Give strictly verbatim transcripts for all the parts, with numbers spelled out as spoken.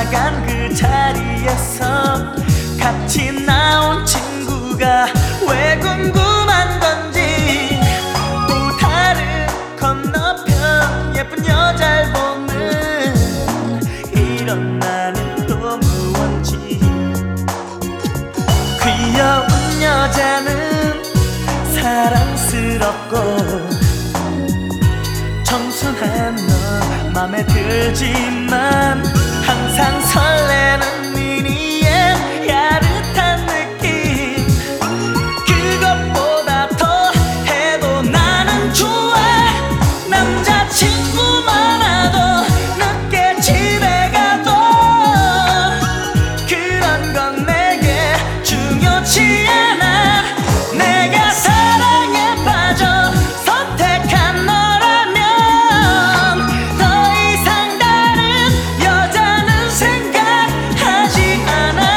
나간 그 자리에서 같이 나온 친구가 왜 궁금한 건지, 또 다른 건너편 예쁜 여자를 보는 이런 나는 또 무언지. 귀여운 여자는 사랑스럽고 청순한 너 맘에 들지만 항상 설레는 미니의 야릇한 느낌, 그것보다 더 해도 나는 좋아. 남자친구 많아도 늦게 집에 가도 그런 건 내게 중요치 않아. 내가 사랑에 빠져 선택한 너라면 더 이상 다른 여자는 생각하지 않아.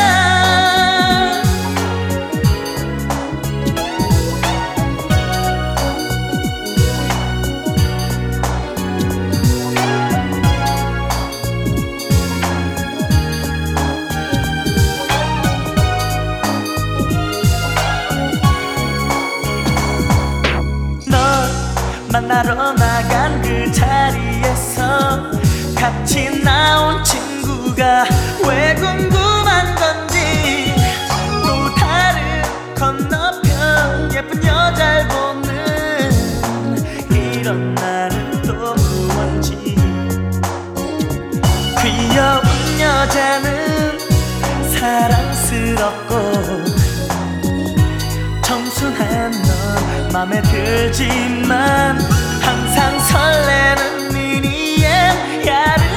만나러 나간 그 자리에서 같이 나온 친구가 왜 궁금한 건지, 또 다른 건너편 예쁜 여자를 보는 이런 나는 또 무언지. 귀여운 여자는 사랑스럽고 청순한 너 맘에 들지만 항상 설레는 미니의 야릇